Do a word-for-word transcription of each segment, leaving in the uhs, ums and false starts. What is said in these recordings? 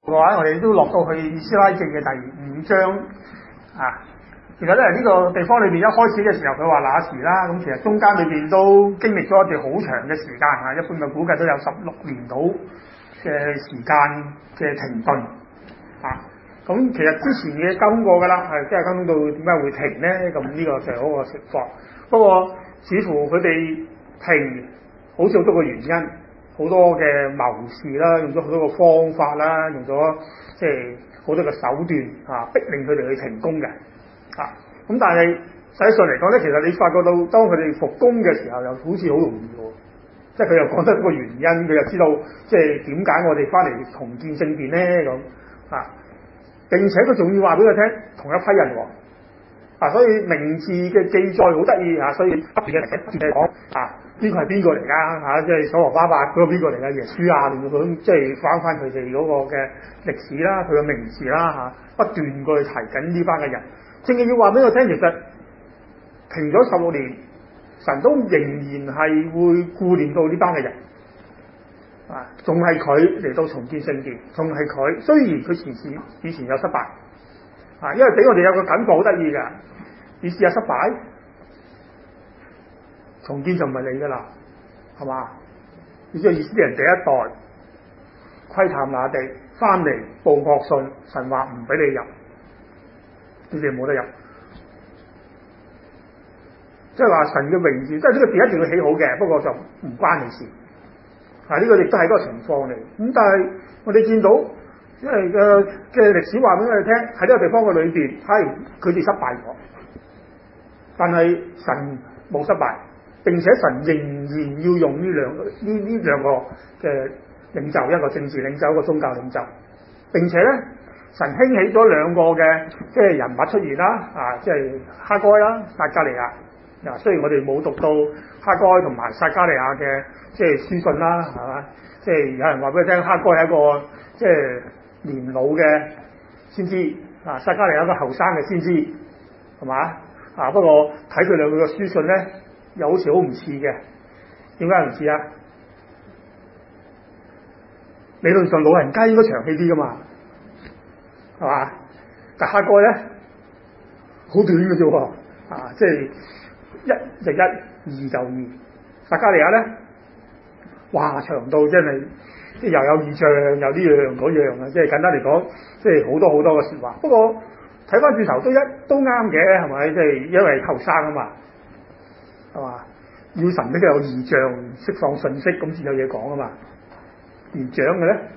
嘅話，我哋都落到去以斯拉記嘅第五章啊。其實咧呢、這個地方裏邊一開始嘅時候，佢話那時啦，咁其實中間裏邊都經歷咗一段好長嘅時間啊，一般嘅估計都有十六年到嘅時間嘅停頓啊。咁其實之前嘅交通過㗎啦，係即係交通到點解會停咧？咁呢個就係嗰個情況。不過似乎佢哋停好似好多個原因，好多嘅謀士啦，用咗好多個方法啦，用咗即係好多嘅手段啊，逼令佢哋去停工嘅。啊，咁但係實際上嚟講咧，其實你發覺到當佢哋復工嘅時候，又好似好容易喎，即係佢又講得個原因，佢又知道即係點解我哋翻嚟重建聖殿咧咁啊，並且佢仲要話俾佢聽同一批人喎，啊，所以名字嘅記載好得意啊，所以不斷嘅不斷嘅講啊，呢個係邊個嚟㗎嚇？即係所羅巴伯嗰個邊個嚟㗎？耶穌啊，連佢即係翻翻佢哋嗰個嘅歷史啦，佢嘅名字啦嚇、啊，不斷過去提緊呢班嘅人。正係要話俾我聽，其實停咗十六年，神都仍然係會顧念到呢班嘅人，啊，仲係佢嚟到重建聖殿，仲係佢。雖然佢前時以前有失敗，啊，因為俾我哋有個感覺好得意㗎，以前有失敗，重建就唔係你㗎啦，係嘛？你知道以色列人第一代窺探那地，翻嚟報惡信，神話唔俾你入。你哋冇得入，即係話神嘅榮耀，即係呢個殿一定要起好嘅，不過就唔關你事。啊，呢、這個亦都係嗰個情況嚟。咁但係我哋見到，因為嘅嘅歷史話俾我哋聽，喺呢個地方嘅裏邊，係佢哋失敗咗，但係神冇失敗，並且神仍然要用呢兩呢呢兩個嘅領袖，一個政治領袖，一個宗教領袖，並且咧。神興起咗兩個嘅即係人物出現啦，啊，即係哈該啦、撒迦利亞。嗱、啊，雖然我哋冇讀到哈該同埋撒迦利亞嘅即係書信啦，係嘛？即係有人話俾佢聽，哈該係一個即係年老嘅先知，啊，撒迦利亞一個後生嘅先知，係嘛？啊，不過睇佢兩個嘅書信咧，又好似好唔似嘅。點解唔似啊？理論上老人家應該長氣啲㗎嘛。係嘛？但哈該咧好短嘅啫喎，啊，即係一就一，二就二。撒迦利亞咧，哇，長到真係即係又有異象，又呢樣嗰樣啊！即係簡單嚟講，即係好多好多嘅説話。不過睇翻轉頭都一都啱嘅，係咪？即係因為後生啊嘛，係嘛？要神咧都有異象，釋放信息咁先有嘢講啊嘛。年長嘅咧。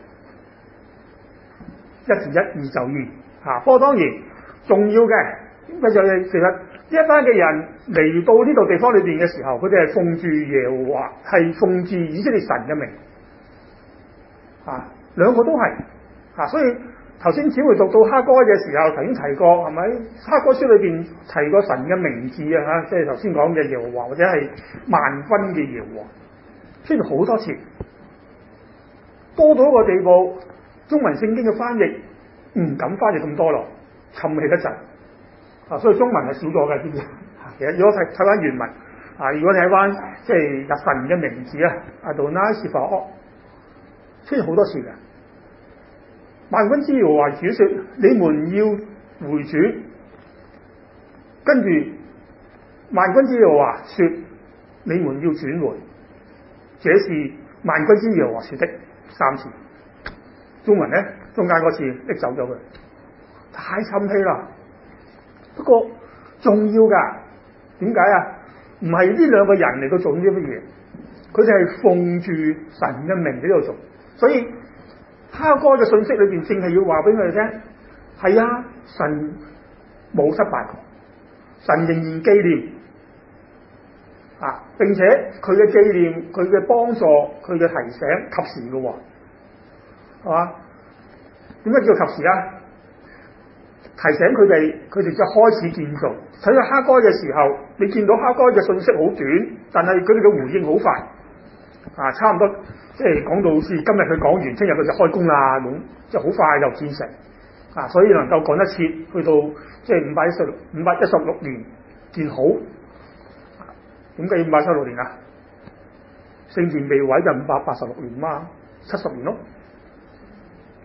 一至一，二就二，嚇、啊！不過當然重要嘅，咁就係其實一班嘅人嚟到呢度地方裏邊嘅時候，佢哋係奉住耶和華，係奉住以色列神嘅名，啊，兩個都係，啊，所以頭先只會讀到哈該嘅時候，頭先提過係咪？哈該書裏邊提過神嘅名字啊，嚇，即係頭先講嘅耶和華或者係萬軍嘅耶和華，出現好多次，多到一個地步。中文聖經嘅翻譯唔敢翻譯咁多咯，沉氣得滯啊！所以中文係少咗嘅，知唔知？其實如果睇睇翻原文啊，如果睇翻即係日神嘅名字啊，阿道拉士法惡出現好多次嘅。萬軍之耶和華主説：你們要回轉。跟住萬軍之耶和華説：你們要轉回。這是萬軍之耶和華説的三次。中文咧，中間嗰次拎走咗佢，太沉氣啦。不過重要㗎，點解啊？唔係呢兩個人嚟到做呢啲乜嘢，佢哋係奉住神嘅名喺度做。所以哈該嘅信息裏邊，正係要話俾佢哋聽，係啊，神冇失敗過，神仍然紀念啊，並且佢嘅紀念、佢嘅幫助、佢嘅提醒，及時嘅喎。係嘛？點解叫及時啊？提醒佢哋，佢哋就開始建造。睇到哈該嘅時候，你見到哈該嘅信息好短，但係佢哋嘅回應好快。啊，差唔多即係講到好似今日佢講完，聽日佢就開工啦咁，即係好快就建成。啊，所以能夠趕得切，去到即係五百一十六五百一十六年建好。點解要五百一十六年啊？聖殿被毀就五百八十六年嘛，七十年咯。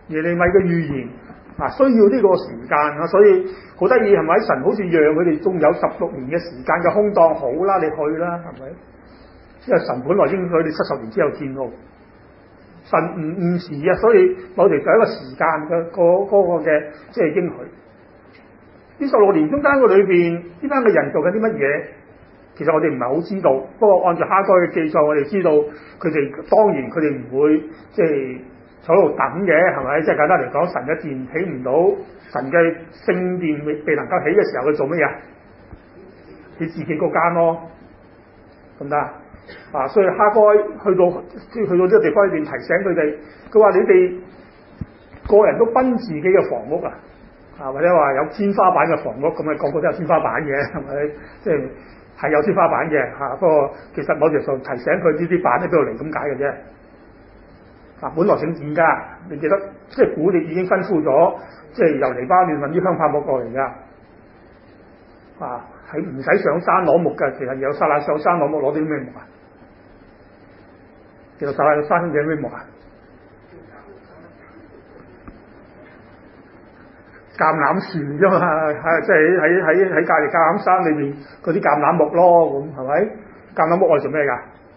耶利米嘅預言啊，需要呢個時間啊，所以好得意係咪？神好似讓佢哋仲有十六年嘅時間嘅空檔，好啦，你去啦，係咪？因為神本來應許你七十年之後見路，神唔唔遲啊，所以我哋就一個時間嘅嗰嗰個嘅即係應許。呢十六年中間嘅裏邊，呢班嘅人做緊啲乜嘢？其實我哋唔係好知道。不過按照哈該嘅記載，我哋知道佢哋當然佢哋唔會即係坐喺度等嘅，係咪？即係簡單嚟講，神嘅殿起唔到，神嘅聖殿未未能夠起嘅時候，佢做乜嘢？起自己嗰間咯，咁得啊？所以哈該去到去到呢個地方裏邊提醒佢哋，佢話你哋個人都奔自己嘅房屋啊！啊，或者話有天花板嘅房屋，咁啊個個都有天花板嘅，係咪？即係係有天花板嘅嚇，不過其實某程度上提醒佢呢啲板喺邊度嚟咁解嘅啫。啊，本來聖殿㗎，你記得即係古列已經吩咐咗，即係由黎巴嫩運啲香柏木過嚟㗎。啊，係唔使上山攞木㗎，其實有撒冷上山攞木攞啲咩木啊？其實撒冷山嘅咩木啊？橄欖樹啫嘛，係即係喺喺喺隔離橄欖山裏邊嗰啲橄欖木咯，咁係咪？橄欖木愛做咩㗎？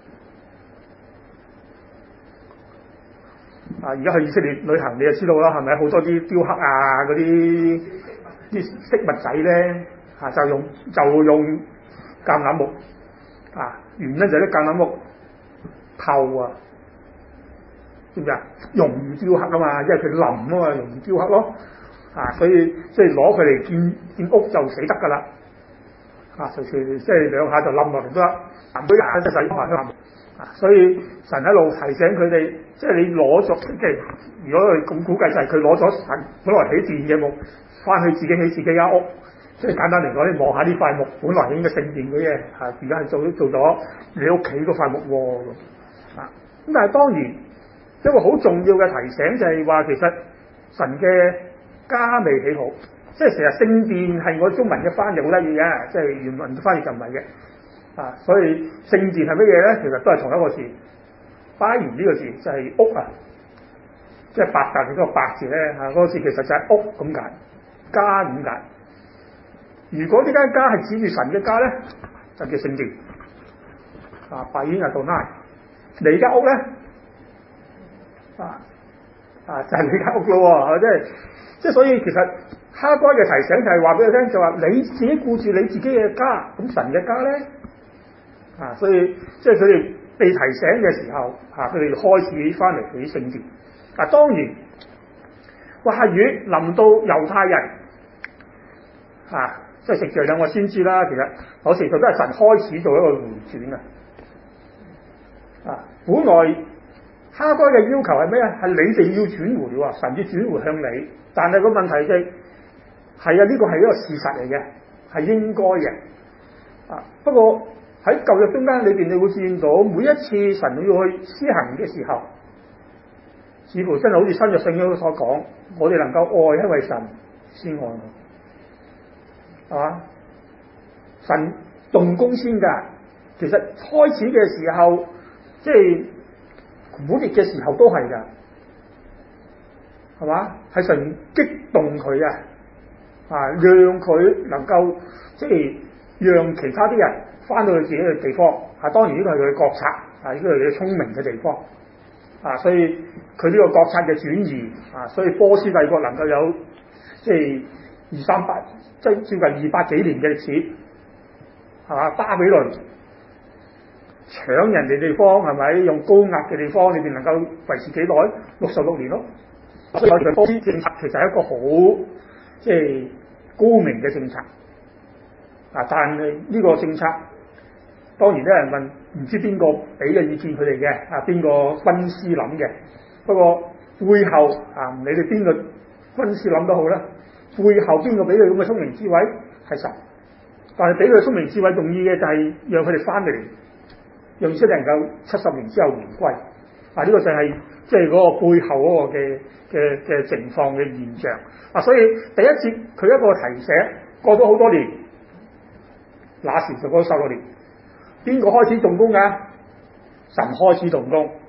啊！而家去以色列旅行，你就知道啦，係咪？好多啲雕刻啊，嗰啲啲飾物仔咧，啊就用就用橄欖木啊，原因就係啲橄欖木透啊，知唔知啊？容易雕刻啊嘛，因為佢腍啊嘛，容易雕刻咯。啊，所以即係攞佢嚟建建屋就死得㗎啦！啊，隨時即係兩下就冧落嚟都得，每下都使埋香啊！所以神喺度提醒佢哋，即係你攞咗，即係如果佢咁估計就係佢攞咗神本來起殿嘅木，翻去自己起自己間屋。即係簡單嚟講，你望下呢塊木，本來應該聖殿嘅嘢，嚇而家係做做咗你屋企嗰塊木喎。啊，咁但係當然一個好重要嘅提醒就係話，其實神嘅家未起好，即係成日聖殿係我中文嘅翻譯好得意嘅，即係原文嘅翻譯就唔係嘅，啊，所以聖殿係乜嘢咧？其實都係同一個字，巴言呢個字就係屋啊，即係白格嘅嗰個白字咧，嚇、啊、嗰、那個字其實就係屋咁解，家點解？如果呢間家係指住神嘅家咧，就叫聖殿，啊，拜演啊到拉，你間屋咧，啊啊就係、是、你間屋咯喎，即係。即係所以其實哈該嘅提醒就係話俾佢聽，就話你自己顧住你自己嘅家，咁神嘅家咧啊，所以即係佢哋被提醒嘅時候啊，佢哋開始翻嚟起聖殿。嗱、啊、當然話語臨到猶太人啊，即係食住兩個先知啦。其實有時佢都係神開始做一個回轉啊。啊，本來哈該嘅要求係咩啊？係你哋要轉回喎，神要轉回向你。但係個問題就係、係，係啊，呢個係一個事實嚟嘅，係應該嘅。啊，不過喺舊約中間裏邊，你會見到每一次神要去施行嘅時候，似乎真係好似新約聖經所講，我哋能夠愛，因為神先愛我，係嘛？神動工先㗎。其實開始嘅時候，即係苦烈嘅時候都係㗎。係嘛？係神激動佢啊！啊，讓佢能夠即係讓其他啲人翻到去自己嘅地方。啊，當然呢個係佢嘅國策，啊，呢個係佢嘅聰明嘅地方。啊，所以佢呢個國策嘅轉移，啊，所以波斯帝國能夠有即係二三百，即係接近二百幾年嘅歷史，係嘛？巴比倫搶人哋地方，係咪用高壓嘅地方？你哋能夠維持幾耐？六十六年咯。所以波斯政策其實係一個好即係高明嘅政策，啊！但係呢個政策當然有人問，唔知邊個俾嘅意見佢哋嘅，啊邊個軍師諗嘅？不過背後啊，唔理你邊個軍師諗都好啦，背後邊個俾佢咁嘅聰明智慧係神，但係俾佢聰明智慧用意嘅就係讓佢哋翻嚟，讓以色列能夠七十年之後回歸。啊！呢、這個就係即係嗰個背後嗰個嘅嘅嘅情況嘅現象啊！所以第一節佢一個提醒，過咗好多年，那時就過咗十六年，邊個開始動工㗎？神開始動工，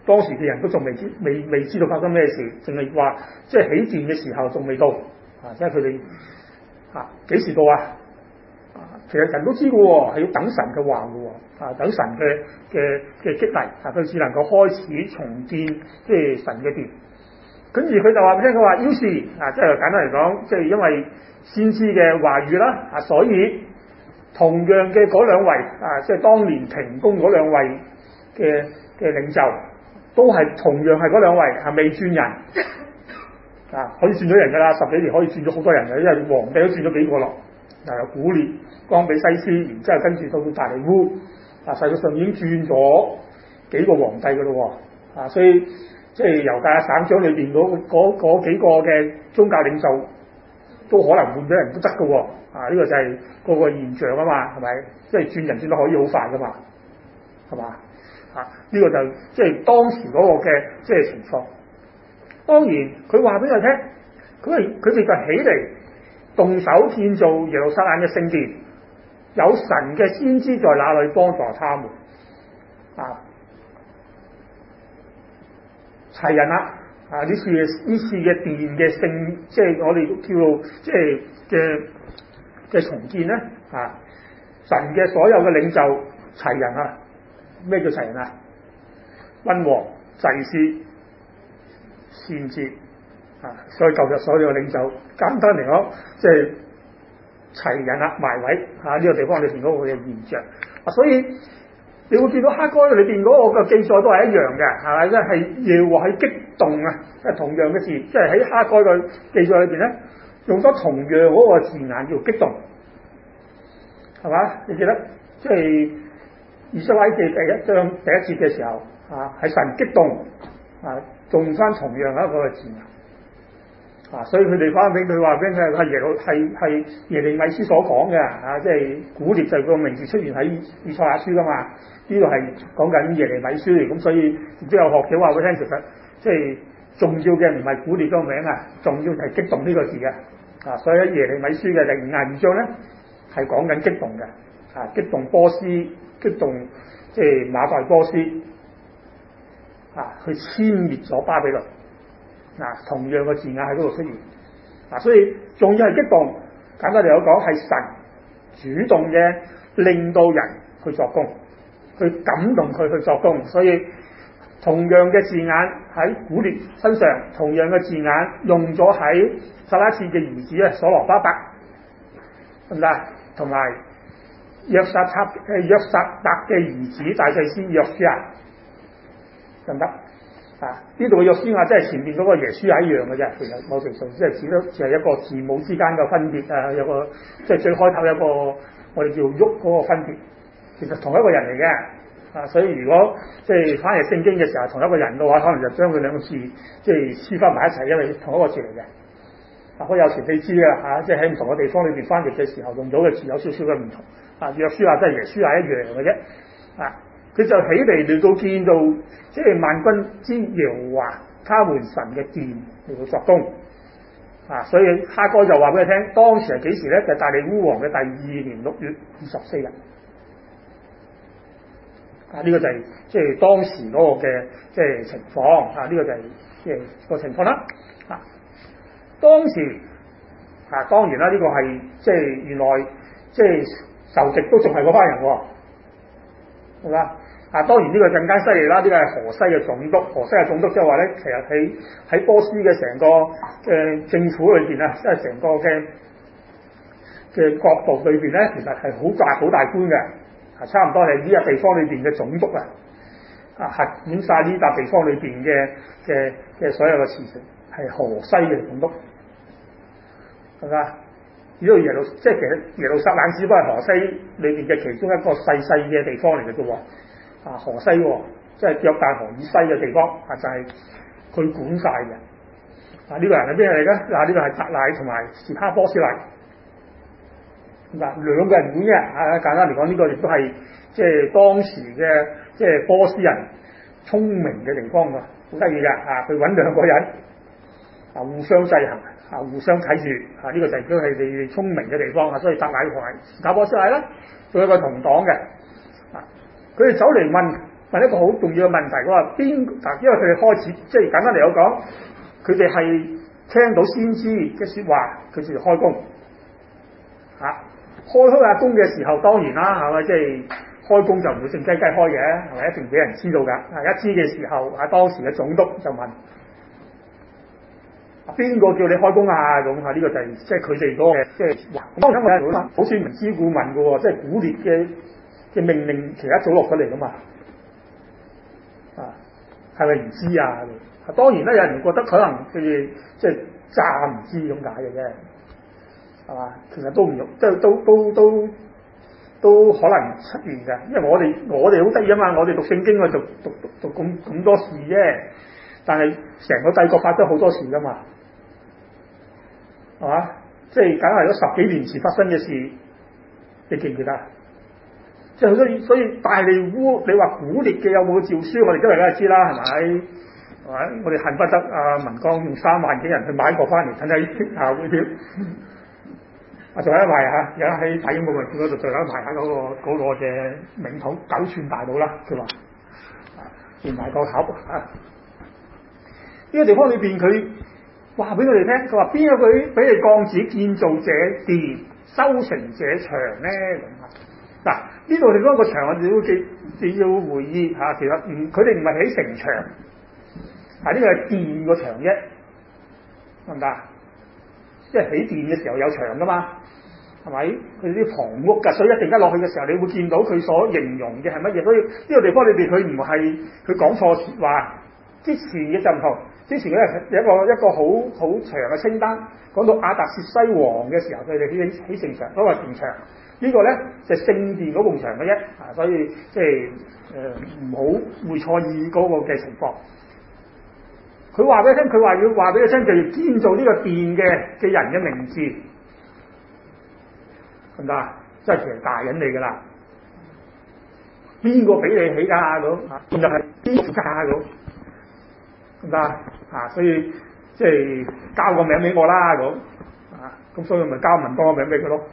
當時嘅人都仲未知未未知道發生咩事，淨係話即係起戰嘅時候仲未到啊！即係佢哋啊幾時到啊？啊，其實人都知嘅喎，係要等神嘅話嘅喎，啊等神嘅嘅嘅激勵啊，佢只能夠開始重建即係神嘅殿。跟住佢就話俾你聽，佢話於是啊，即係簡單嚟講，即係因為先知嘅話語啦，啊所以同樣嘅嗰兩位啊，即係當年停工嗰兩位嘅嘅領袖，都係同樣係嗰兩位係未轉人啊，可以轉咗人㗎啦，十幾年可以轉咗好多人嘅，因為皇帝都轉咗幾個咯，嗱有古列、岡比西斯，然之後跟住到大利烏，啊實際上已經轉咗幾個皇帝㗎咯喎，啊所以即係猶大省長裏邊嗰嗰嗰幾個嘅宗教領袖都可能換咗人都得㗎喎，啊呢個就係嗰個現象啊嘛，係咪？即係轉人轉得可以好快㗎嘛，係嘛？啊呢個就即係當時嗰個嘅即係情況。當然佢話俾我聽，佢係佢哋就起嚟動手建造耶路撒冷嘅聖殿，有神嘅先知在那裏幫助他們，啊齊人啦，啊呢次嘅呢次嘅殿嘅聖，即係我哋叫做即係嘅嘅重建咧，啊神嘅所有嘅領袖齊人啊，咩叫齊人啊？君王、祭司、先知啊，所以舊日所有嘅領袖，簡單嚟講，即係齊人啦，埋位啊呢個地方裏邊嗰個嘅現象啊，所以你會見到哈該裏邊嗰個嘅記載都係一樣嘅，係咪？即係耶和華係激動啊，即係同樣嘅字，即係喺哈該嘅記載裏邊咧，用咗同樣嗰個字眼叫激動，係嘛？你記得即係以西結記第一章第一節嘅時候啊，係神激動啊，用翻同樣一個字眼啊，所以佢哋翻俾佢話俾佢係耶路係係耶利米書所講嘅啊，即係古列就個名字出現喺以賽亞書噶嘛，呢度係講緊耶利米書嚟，咁所以亦都有學者話俾聽，其實即係重要嘅唔係古列個名啊，重要係激動呢個字嘅啊，所以喺耶利米書嘅第五十二章咧係講緊激動嘅啊，激動波斯，激動即係馬代波斯啊，去殲滅咗巴比倫。嗱、啊，同樣嘅字眼喺嗰度出現，嗱、啊，所以仲要係激動，簡單嚟講係神主動嘅令到人去作工，去感動佢去作工，所以同樣嘅字眼喺古列身上，同樣嘅字眼用咗喺撒拉鐵嘅兒子咧所羅巴伯，得唔得？同埋約撒塔誒約撒特嘅兒子大祭司約書亞，得唔得？啊！呢度嘅約書亞即係前面嗰個耶穌係一樣嘅啫，其實某程度即係只得只係一個字母之間嘅分別啊，有個即係最開頭有一個我哋叫喐嗰個分別，其實同一個人嚟嘅啊，所以如果即係翻譯聖經嘅時候同一個人嘅話，可能就將佢兩個字即係黐翻埋一齊，因為同一個字嚟嘅。啊，我有時你知嘅嚇，即係喺唔同嘅地方裏邊翻譯嘅時候用咗嘅字有少少嘅唔同啊。約書亞即係耶穌係一樣嘅啫啊。佢就起嚟嚟到見到即係萬軍之耶和華他們神嘅殿嚟到作工啊，所以哈該就話俾佢聽，當時係幾時咧？就係、大利烏王嘅第二年六月二十四日啊，呢、這個就係即係當時嗰個嘅即係情況啊，呢、這個就係即係個情況啦啊。當時啊，當然啦，呢、這個係即係原來即係仇敵都仲係嗰班人喎，係嘛？啊，當然呢個更加犀利啦！呢個係河西嘅總督，河西嘅總督即係話咧，其實喺喺波斯嘅成個嘅政府裏邊啊，即係成個嘅嘅國度裏邊咧，其實係好大好大官嘅，啊，差唔多係呢個地方裏邊嘅總督啊，啊，轄管晒呢笪地方裏邊嘅嘅嘅所有嘅事情，係河西嘅總督，係嘛？呢度耶路即係其實耶路撒冷只不過係河西裏邊嘅其中一個細細嘅地方嚟嘅啫喎。啊，河西喎、哦，即係約旦河以西嘅地方，啊就係、是、佢管晒嘅。啊呢、這個人係邊個嚟嘅？嗱、啊、呢、這個係達乃同埋士哈波斯乃，嗱、啊、兩個人管嘅。啊簡單嚟講，呢、這個亦都係即係當時嘅即係波斯人聰明嘅地方㗎，好得意㗎。啊佢揾兩個人啊互相制衡，啊互相睇住。啊呢、這個就係都係你聰明嘅地方啊。所以達乃同埋士哈波斯乃啦，仲有一個同黨嘅。佢哋走嚟問問一個好重要嘅問題，我話邊嗱，因為佢哋開始即係簡單嚟講，佢哋係聽到先知嘅説話，佢就開工嚇、啊。開開下工嘅時候，當然啦，係咪即係開工就唔會靜雞雞開嘅，係咪一定俾人知道㗎？啊，一知嘅時候，啊當時嘅總督就問：邊個叫你開工啊？咁啊，呢、這個就係即係佢哋嗰個即係話。當然我好似唔知顧問嘅喎，即係古列嘅嘅命令其實一早落咗嚟㗎嘛。啊，係咪唔知啊？當然咧，有人覺得可能佢哋即係詐唔知咁解嘅啫，係嘛？其實都唔用，即係都都都都可能出現嘅，因為我哋我哋好得意啊嘛，我哋讀聖經我讀讀讀讀咁咁多事啫，但係成個帝國發生好多事噶嘛，係嘛？即係梗係咗十幾年前發生嘅事，你記唔記得？即係所以所以大利烏，你話古列嘅有冇詔書？我哋今日梗係知啦，係咪？係咪？我哋恨不得阿文剛用三萬幾人去買個翻嚟，睇睇下會點。啊，仲有一賣嚇，而家喺大英博物館嗰度，仲有一賣下嗰個嗰個嘅名桶九寸大佬啦，佢話啊，連埋個盒啊。呢個地方裏邊佢話俾我哋聽，佢話邊個佢俾你降旨建造這殿、修成這牆咧？咁啊，嗱，呢度地方個牆我哋都記，你要回憶嚇。其實唔，佢哋唔係起城牆，係呢個係殿個牆啫，得唔得？即係起殿嘅時候有牆噶嘛，係咪？佢啲房屋㗎，所以一陣間落去嘅時候，你會見到佢所形容嘅係乜嘢。所以呢個地方裏邊佢唔係佢講錯説話，之前嘅就唔同。之前咧有一個一個好好長嘅清單，講到亞達薛西王嘅時候，佢哋起起城牆，嗰個城牆。呢個咧就係聖殿嗰埲牆嘅啫，啊，所以即係誒唔好會錯意嗰個嘅情況。佢話俾你聽，佢話要話俾你聽，就要建造呢個殿嘅嘅人嘅名字，得唔得啊？即係其實大人嚟㗎啦，邊個俾你起㗎咁啊？仲就係邊個家咁，得唔得啊？所以即係交個名俾我啦咁啊，咁所以咪交文剛個名俾佢咯。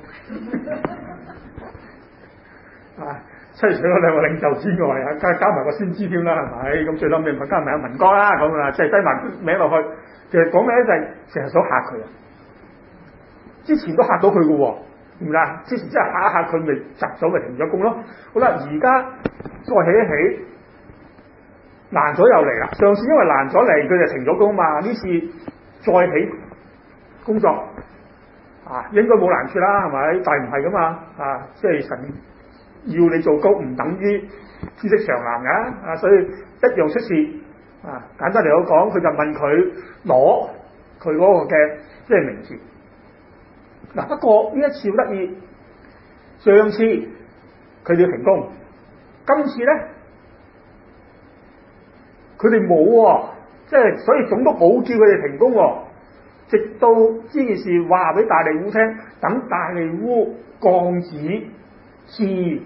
啊！除咗兩個領袖之外，啊加加埋個先知添啦，係咪？咁最撚尾咪加埋阿文剛啦，咁啊，即係低埋名落去。其實講咩咧，就係成日想嚇佢啊！之前都嚇到佢嘅喎，唔啦？之前真係嚇一嚇佢，咪窒咗，咪停咗工咯。好啦，而家再起一起，難咗又嚟啦。上次因為難咗嚟，佢就停咗工嘛。呢次再起工作啊，應該冇難處啦，係咪？但係唔係噶嘛，啊，即係神。要你做高唔等於知識常藍㗎，啊，所以一樣出事啊。簡單嚟講，佢就問佢攞佢嗰個嘅即係名字。嗱、啊，不過呢一次好得意，上次佢哋停工，今次咧佢哋冇喎，即係所以總督冇叫佢哋停工喎、哦，直到呢件事話俾大利烏聽，等大利烏降旨。是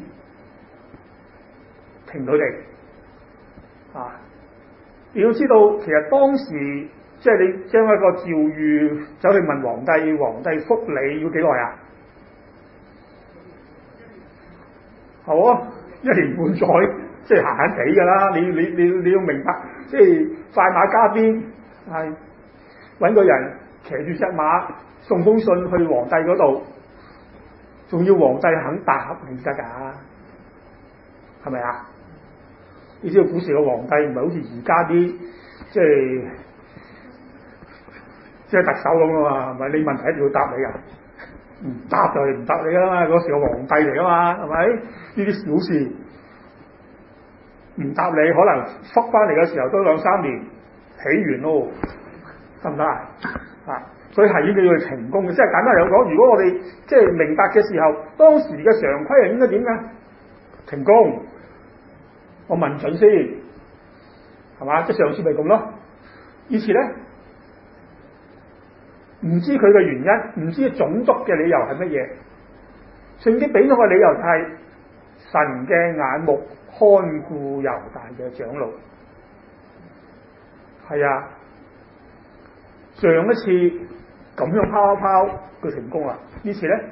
停佢哋啊！你要知道，其實當時即係你將一個詔諭走去問皇帝，皇帝覆你要幾耐啊？好啊，一年半載，即係閒閒地㗎啦。你你你你要明白，即係快馬加鞭，係揾個人騎住隻馬送封信去皇帝嗰度。仲要皇帝肯答你得㗎，係咪啊？你知道古時嘅皇帝唔係好似而家啲即係即係特首咁啊嘛，係咪？你問題一定要答你㗎，唔答就係唔答你㗎嘛。嗰時個皇帝嚟㗎嘛，係咪？呢啲小事唔答你，可能復翻嚟嘅時候都兩三年起完咯，得唔得啊？啊！所以係應該要去停工嘅，即係簡單嚟講，如果我哋即係明白嘅時候，當時嘅常規係應該點㗎？停工，我問準先，係嘛？即係上次咪咁咯。以前咧，唔知佢嘅原因，唔知總督嘅理由係乜嘢，聖經俾咗個理由就係神嘅眼目看顧猶大嘅長老。係啊，上一次。咁樣拋一拋佢成功啦！呢次咧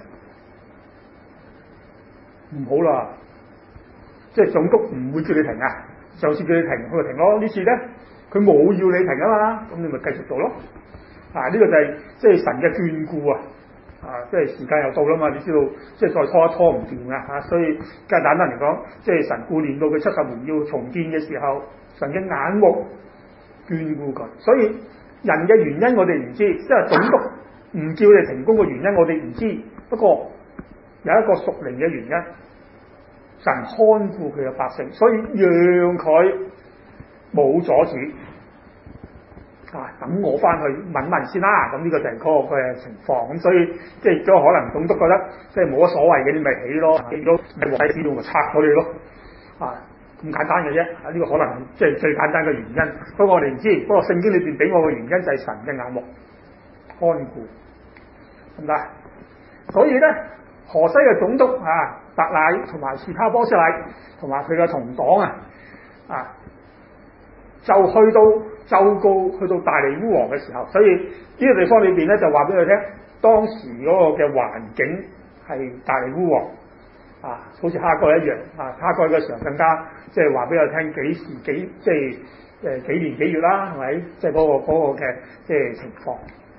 唔好啦，即係總督唔會叫你停啊， 上次叫你停，佢就停咯。呢次咧，佢冇要你停啊嘛，咁你咪繼續做咯。啊，呢、這個就係即係神嘅眷顧啊！啊，即係時間又到啦嘛，你知道，即係再拖一拖唔掂噶嚇，所以更簡單嚟講，即係神顧念到佢七十年要重建嘅時候，神嘅眼目眷顧佢。所以人嘅原因我哋唔知，即係總督唔叫你停工嘅原因我哋唔知。不過有一個屬靈嘅原因，神看顧佢嘅百姓，所以讓佢冇阻止。啊，等我翻去問問先啦，咁呢個就係嗰個嘅情況，咁所以即係都可能總督覺得即係冇乜所謂嘅，你咪起咯，起咗咪皇帝知道咪拆咗你咯，啊咁簡單嘅啫，啊呢、這個可能即係最簡單嘅原因，不過我哋唔知，不過聖經裏邊俾我嘅原因就係神嘅眼目看顧，得唔得？所以咧，河西嘅總督啊，白乃同埋示他波斯乃同埋佢嘅同黨啊，啊就去到。奏告去到大利烏王嘅時候，所以呢個地方裏邊咧就話俾佢聽，當時嗰個嘅環境係大利烏王啊，好似哈該一樣啊，哈該嘅時候更加即係話俾佢聽幾時幾即係誒幾年幾月啦，係咪？即係嗰個嗰個嘅即係情況。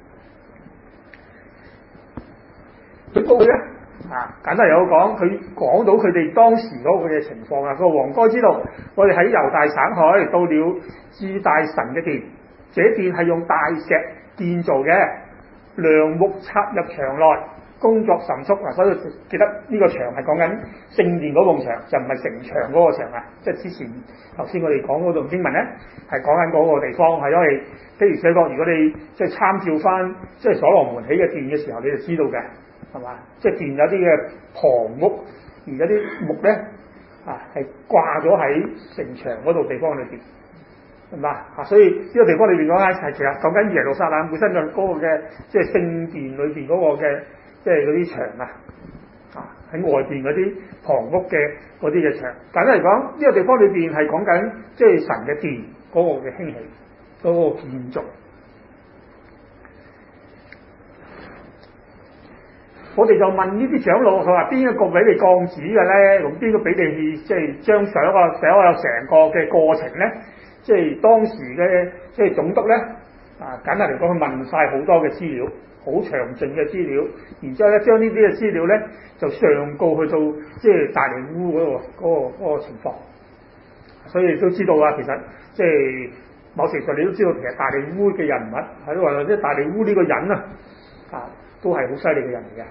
佢報咧啊，簡單有講，佢講到佢哋當時嗰個嘅情況啊，個王該知道，我哋喺猶大省去到了至大神嘅殿，這殿係用大石建造嘅，梁木插入牆內，工作甚速啊！所以記得呢個牆係講緊聖殿嗰埲牆，就唔係城牆嗰個牆啊！即係之前頭先我哋講嗰段經文咧，係講緊嗰個地方，係因為譬如寫過，如果你即係參照翻即係所羅門起嘅殿嘅時候，你就知道嘅。係嘛？即係殿有啲嘅旁屋，而有啲木咧啊，係掛咗喺城牆嗰度地方裏邊，係嘛？啊，所以呢個地方裏邊講緊係其實講緊耶路撒冷本身嘅嗰個嘅即係聖殿裏邊嗰個嘅即係嗰啲牆啊，啊喺外邊嗰啲旁屋嘅嗰啲嘅牆。簡單嚟講，呢個地方裏邊係講緊即係神嘅殿嗰個嘅興起，嗰個建造。我哋就問呢啲長老，佢話邊一個俾你降旨嘅咧？咁邊個俾你去即係將上一個所有成個嘅過程咧？即係當時嘅即係總督咧啊，簡單嚟講，佢問晒好多嘅資料，好詳盡嘅資料，然之後咧將呢啲嘅資料咧就上告去到即係大利烏嗰個嗰個嗰個情況。所以都知道啊，其實即係某程度你都知道，其實大利烏嘅人物喺度或者大利烏呢個人啊啊都係好犀利嘅人嚟嘅。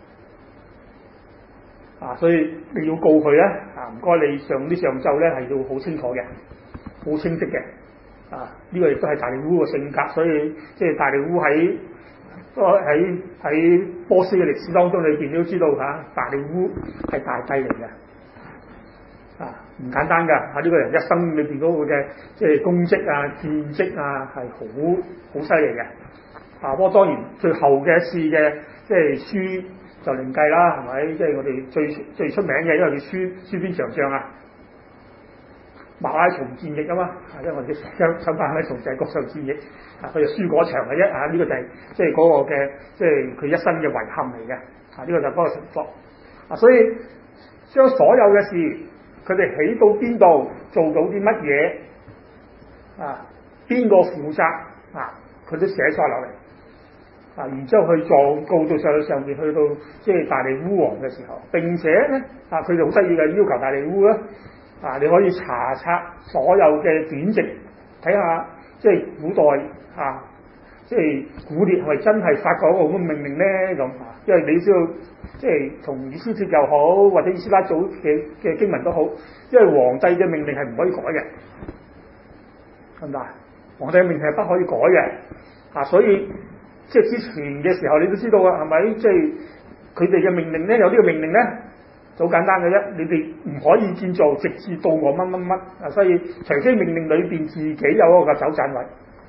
啊，所以你要告佢咧，啊唔該你上啲上晝咧係要好清楚嘅，好清晰嘅，啊呢、這個亦都係大利烏嘅性格，所以即係大利烏喺喺喺波斯嘅歷史當中裏邊，你都知道嚇、啊，大利烏係大帝嚟嘅，啊唔簡單㗎，啊呢、這個人一生裏邊嗰個嘅即係功績啊、戰績啊係好好犀利嘅，啊不過當然最後嘅一次嘅即係輸。就另計啦，係咪？即係我哋最最出名嘅，因為佢輸輸邊場仗啊？馬拉松戰役啊嘛，因為我哋想想翻喺從就係嗰場戰役，啊佢就輸嗰場嘅啫，啊呢、這個就係即係嗰個嘅即係佢一生嘅遺憾嚟嘅，啊呢、這個就係嗰個情況。啊所以將所有嘅事，佢哋起到邊度，做到啲乜嘢，啊邊個負責啊，佢都寫晒落嚟。啊，然之後去狀告到上上邊去到即係大利烏王嘅時候，並且咧啊，佢哋好得意嘅要求大利烏咧啊，你可以查冊所有嘅典籍，睇下即係古代啊，即係古列係咪真係發過一個咁嘅命令咧咁啊？因為你知道即係同以斯帖又好，或者以斯拉祖嘅嘅經文都好，因為皇帝嘅命令係唔可以改嘅，係咪啊？皇帝嘅命令係不可以改嘅啊，所以。即係之前嘅時候，你都知道啊，係咪？即係佢哋嘅命令咧，有呢個命令咧，就好簡單嘅啫。你哋唔可以建造，直至到我乜乜乜啊。所以除非命令裏邊自己有一個走盞位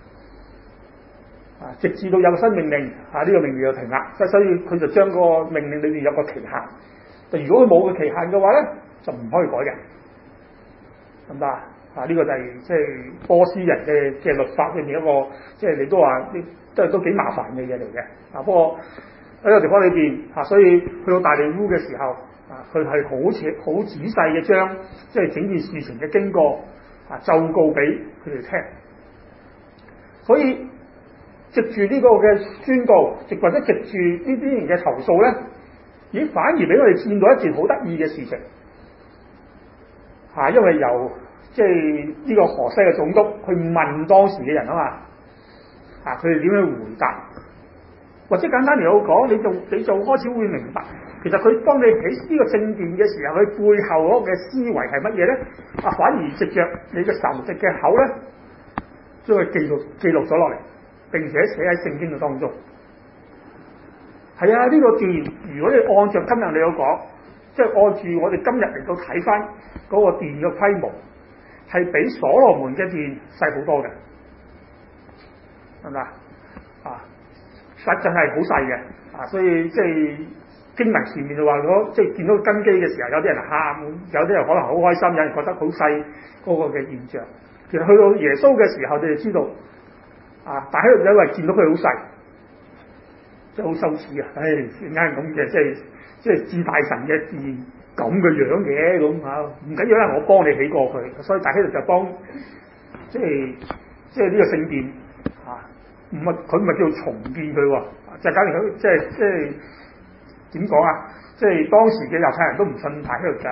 啊，直至到有個新命令啊，呢、這個命令就停啦。所以佢就將個命令裏邊有個期限。但如果佢冇個期限嘅話咧，就唔可以改嘅，得唔得啊？啊，呢、這個就係即係波斯人嘅嘅律法裏面一個，即係你都話啲。都係都幾麻煩嘅嘢嚟嘅，啊！不過喺個地方裏邊，啊，所以去到大利烏嘅時候，啊，佢係好似好仔細嘅將即係整件事情嘅經過， 啊奏告俾佢哋聽。所以藉住呢個嘅宣告，亦或者藉住呢啲人嘅投訴咧，咦反而俾我哋見到一件好得意嘅事情。啊，因為由即係呢個河西嘅總督去問當時嘅人啊嘛，啊佢哋點樣回答？或者簡單嚟講，你就你就開始會明白，其實佢當你起呢個聖殿嘅時候，佢背後嗰個嘅思維係乜嘢咧？啊，反而藉着你嘅仇敵嘅口咧，將佢記錄記錄咗落嚟，並且寫喺聖經嘅當中。係啊，呢、這個殿如果你按照今日你有講，即係按住我哋今日嚟到睇翻嗰個殿嘅規模，係比所羅門嘅殿細好多嘅，係咪啊？實際係好細嘅，啊，所以即係經文前面就話咗，即係見到根基嘅時候，有啲人喊，有啲人可能好開心，有人覺得好細嗰個嘅現象。其實去到耶穌嘅時候，你就知道，啊，但喺度因為見到佢好細，即係好羞恥啊！唉，點解咁嘅？即係即係至大神嘅殿咁嘅樣嘅咁嚇，唔緊要啦，我幫你起過佢，所以大希律就幫，即係即係呢個聖殿嚇。唔係佢唔係叫重建佢喎，就假如佢即係即係點講啊？即係當時嘅猶太人都唔信大希律嘅，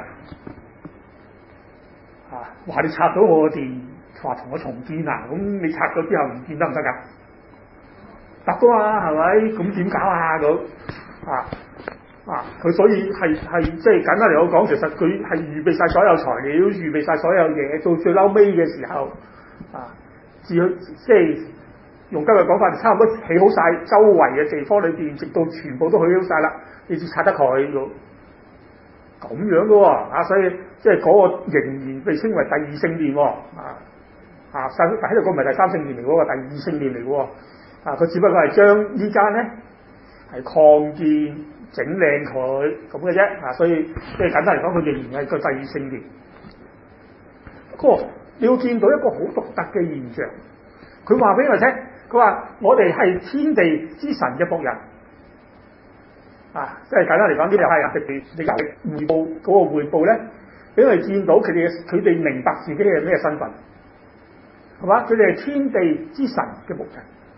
啊話你拆咗我個殿，話同我重建啊？咁你拆咗之後唔建得唔得㗎？得㗎嘛，係咪？咁點搞啊？咁啊啊佢所以係係即係簡單嚟講，其實佢係預備晒所有材料，預備晒所有嘢，到最嬲尾嘅時候啊，至去即係。用今日講法，就差唔多起好晒周圍嘅地方裏邊，直到全部都起好晒啦，你至拆得佢咁樣嘅喎啊！所以即係嗰個仍然被稱為第二聖殿喎啊啊！但喺度講唔係第三聖殿嚟嘅喎，第二聖殿嚟嘅喎啊！佢只不過係將呢間咧係擴建整靚佢咁嘅啫啊！所以即係簡單嚟講，佢仍然係個第二聖殿。不過你要見到一個好獨特嘅現象，佢話俾我聽。佢話：我哋係天地之神嘅僕人，啊，即係簡單嚟講，呢啲係特別你嘅匯報嗰個匯報咧，俾我哋見到佢哋嘅佢哋明白自己係咩身份，係嘛？佢哋係天地之神嘅僕人，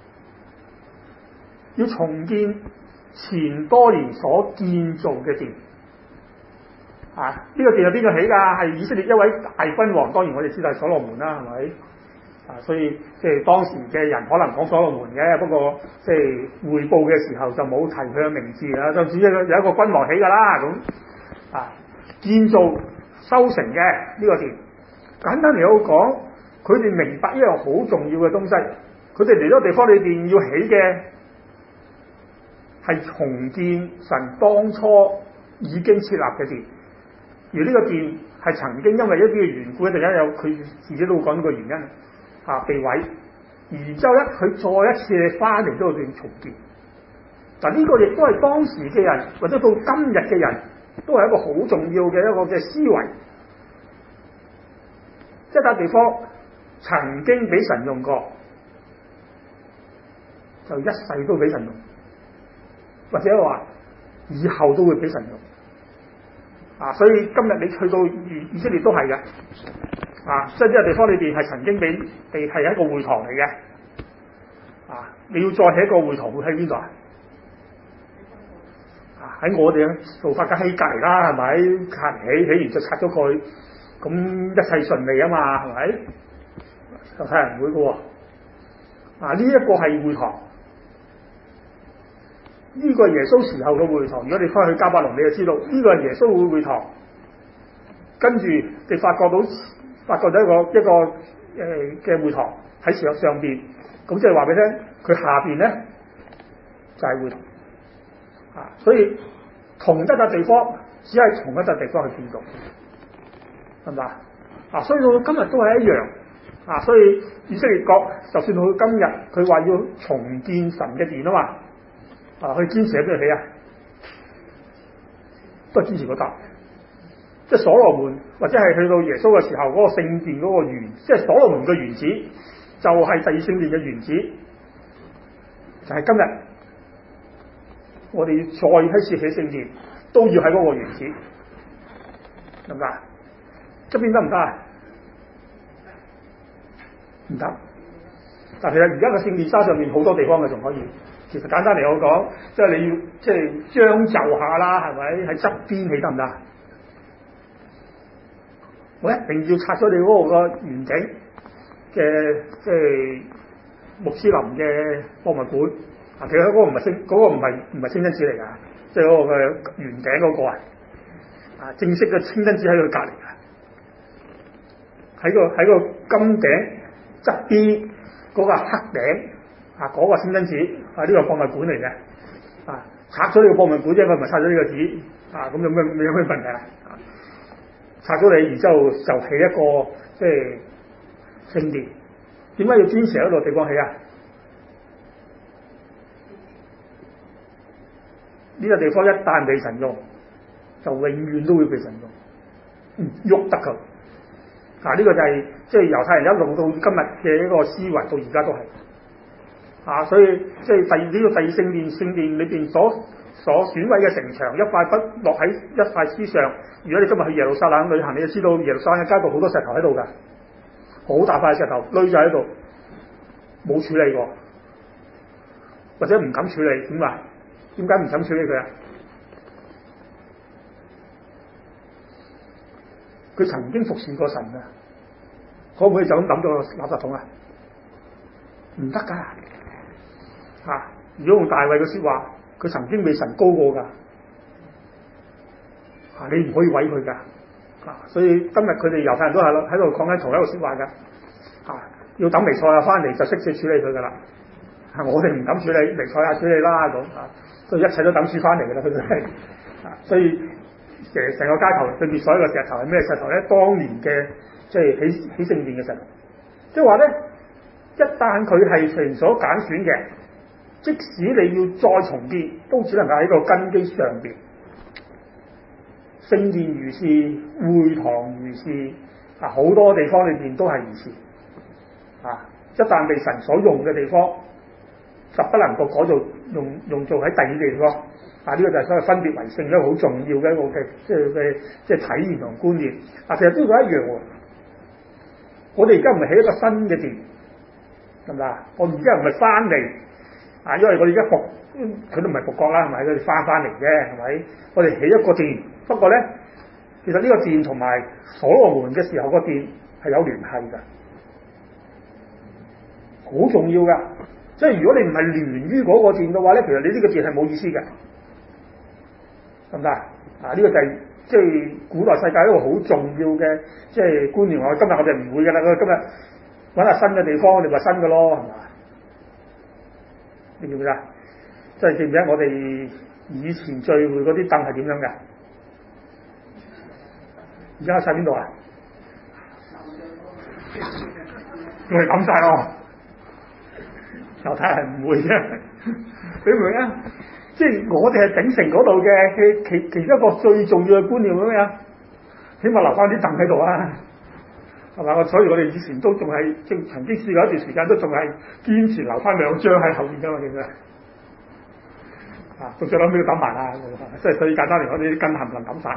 要重建前多年所建造嘅殿，啊，呢、這個殿係邊個起㗎？係以色列一位大君王，當然我哋知道係所羅門啦，係咪？啊，所以即係當時嘅人可能講所羅門嘅，不過即係匯報嘅時候就冇提佢嘅名字啦，就只有有一個君王起㗎啦咁。啊，建造修成嘅呢個殿，簡單嚟講，佢哋明白一樣好重要嘅東西，佢哋嚟到地方裏邊要起嘅係重建神當初已經設立嘅殿，而呢個殿係曾經因為一啲嘅緣故，一陣間有佢自己都會講呢個原因。啊！被毀，然之後咧，佢再一次翻嚟都要重建。嗱，呢個亦都係當時嘅人，或者到今日嘅人，都係一個好重要嘅一個嘅思維。一笪地方曾經俾神用過，就一世都俾神用，或者話以後都會俾神用。啊！所以今日你去到以以色列都係嘅。啊！即係呢個地方裏邊係曾經俾地係一個會堂嚟嘅，啊！你要再起一個會堂，會喺邊度啊？啊！喺我哋嘅做法嘅喺隔離啦，係咪？隔離起起完就拆咗佢，咁一切順利啊嘛，係咪？猶太人唔會嘅喎。啊！呢、這、一個係會堂，呢、這個係耶穌時候嘅會堂。如果你翻去迦百農，你就知道呢、這個係耶穌會會堂。跟住你發覺到。發覺咗一個一個誒嘅、呃、會堂喺上上邊，咁即係話俾你聽，佢下邊咧就係、是、會堂啊，所以同一笪地方只係同一笪地方去建造，係咪啊？所以到今日都係一樣啊，所以以色列國就算到今日，佢話要重建神嘅殿啊嘛，啊，佢堅持喺邊度起啊？都係堅持嗰笪。即係所羅門，或者係去到耶穌嘅時候，嗰、那個聖殿嗰個原，即係所羅門嘅原址，就係、是、第二聖殿嘅原址，就係、是、今日我哋再開始起聖殿，都要喺嗰個原址，得唔得？一邊得唔得啊？ 唔得。但其實而家嘅聖殿山上面好多地方嘅仲可以。其實簡單嚟講，即係你要即係將就下啦，係咪？喺側邊起得唔得？我一定要拆咗你嗰個個完整嘅即係穆斯林嘅博物館。啊，其實嗰個唔係清嗰個唔係唔係清真寺嚟㗎，即係嗰個嘅圓頂嗰個啊，啊正式嘅清真寺喺佢隔離㗎，喺個喺個金頂側邊嗰個黑頂啊，嗰個清真寺啊，呢個博物館嚟嘅啊，拆咗呢個博物館啫，佢唔係拆咗呢個寺啊，咁有咩有咩問題啊？拆咗你，然之後就起一個即係聖殿，點解要堅持喺度地方起啊？呢個地方一旦被神用，就永遠都會被神用，嗯，喐得佢。嗱、啊，呢、這個就係即係猶太人一路到今日嘅一個思維，到而家都係。啊，所以即係第呢、這個第二聖殿聖殿裏邊所所損毀嘅城牆，一塊不落喺一塊之上。如果你今日去耶路撒冷旅行，你就知道耶路撒冷嘅街道好多石頭喺度㗎，好大塊石頭堆咗喺度，冇處理過，或者唔敢處理，點解？點解唔敢處理佢啊？佢曾經服侍過神啊，可唔可以就咁抌咗個垃圾桶啊？唔得㗎！啊，如果用大衛嘅説話，佢曾經被神高過㗎，啊，你唔可以毀佢㗎。啊，所以今日佢哋猶太人都係喺度講緊同一個説話㗎。啊，要等彌賽亞翻嚟就識處處理佢㗎啦。啊，我哋唔敢處理，彌賽亞處理啦咁啊。所以一切都等住翻嚟㗎啦，佢哋係啊，所以成成個街頭對面所有嘅石頭係咩石頭咧？當年嘅即係起起聖殿嘅石頭，即係話咧，一旦佢係神所揀選嘅，即使你要再重建，都只能夠喺個根基上邊。聖殿如是，會堂如是，啊，好多地方裏邊都係如是。啊，一旦被神所用嘅地方，就不能夠改做用用做喺第二地方，啊，呢、這個就係所謂分別為聖一個好重要嘅一個嘅即係嘅即係體驗同觀念。啊，其實呢個一樣喎。我哋而家唔係起一個新嘅殿，係咪啊？我而家唔係翻嚟啊，因為我哋而家復佢都唔係復國啦，係咪？佢哋翻翻嚟啫，係咪？我哋起一個殿，不過咧，其實呢個殿同埋所羅門嘅時候個殿係有聯繫㗎，好重要㗎。即係如果你唔係連於嗰個殿嘅話咧，其實你呢個殿係冇意思嘅，得唔得啊？啊，呢個就係即係古代世界一個好重要嘅即係觀念。我今日我哋唔會㗎啦，我哋今日揾下新嘅地方，你話新嘅咯，係嘛？你記唔記得？即係記唔記得我哋以前聚會嗰啲凳係點樣嘅？而家喺晒邊度啊？我哋抌晒咯。猶太人唔會嘅，你明唔明啊？即係我哋係鼎城嗰度嘅其其中一個最重要嘅觀念咁樣，起碼留翻啲凳喺度啊，係嘛？所以我哋以前都仲係即係曾經試過一段時間都仲係堅持留翻兩張喺後面㗎嘛，其實啊，到最後尾要抌埋啦，即係最簡單嚟講，你啲根冚唪唥抌晒。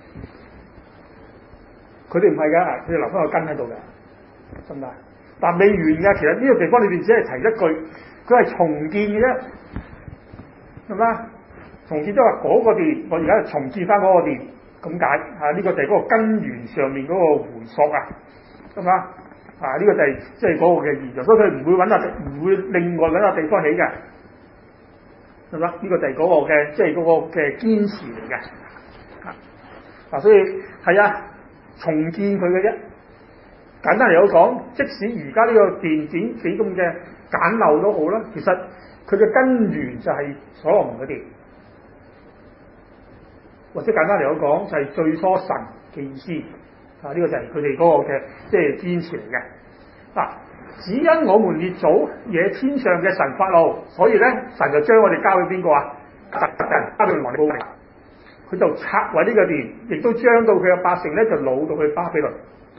佢哋唔係㗎，佢哋留翻個根喺度㗎，真㗎。但未完㗎，其實呢個地方裏邊只係提一句，佢係重建嘅啫，係嘛？重建即係話嗰個殿，我而家重建翻嗰個殿咁解啊！呢、這個就係嗰個根源上面嗰個回溯啊，係嘛？啊，呢、這個就係即係嗰個嘅現象，所以佢唔會揾下唔會另外揾個地方起嘅，係嘛？呢、這個就係嗰個嘅即係嗰個嘅堅持嚟嘅啊！嗱，所以係啊，重建佢嘅啫。簡單嚟講，即使而家呢個電展幾咁嘅簡陋都好啦，其實佢嘅根源就係所羅門嘅殿，或者簡單嚟講就係最初神嘅意思啊！呢、這個就係佢哋嗰個嘅即係堅持嚟嘅。嗱、啊，只因我們列祖惹天上嘅神發怒，所以咧神就將我哋交俾邊個啊？特人交俾羅尼布，佢就拆毀呢個殿，亦都將到佢嘅百姓咧就擄到去巴比倫。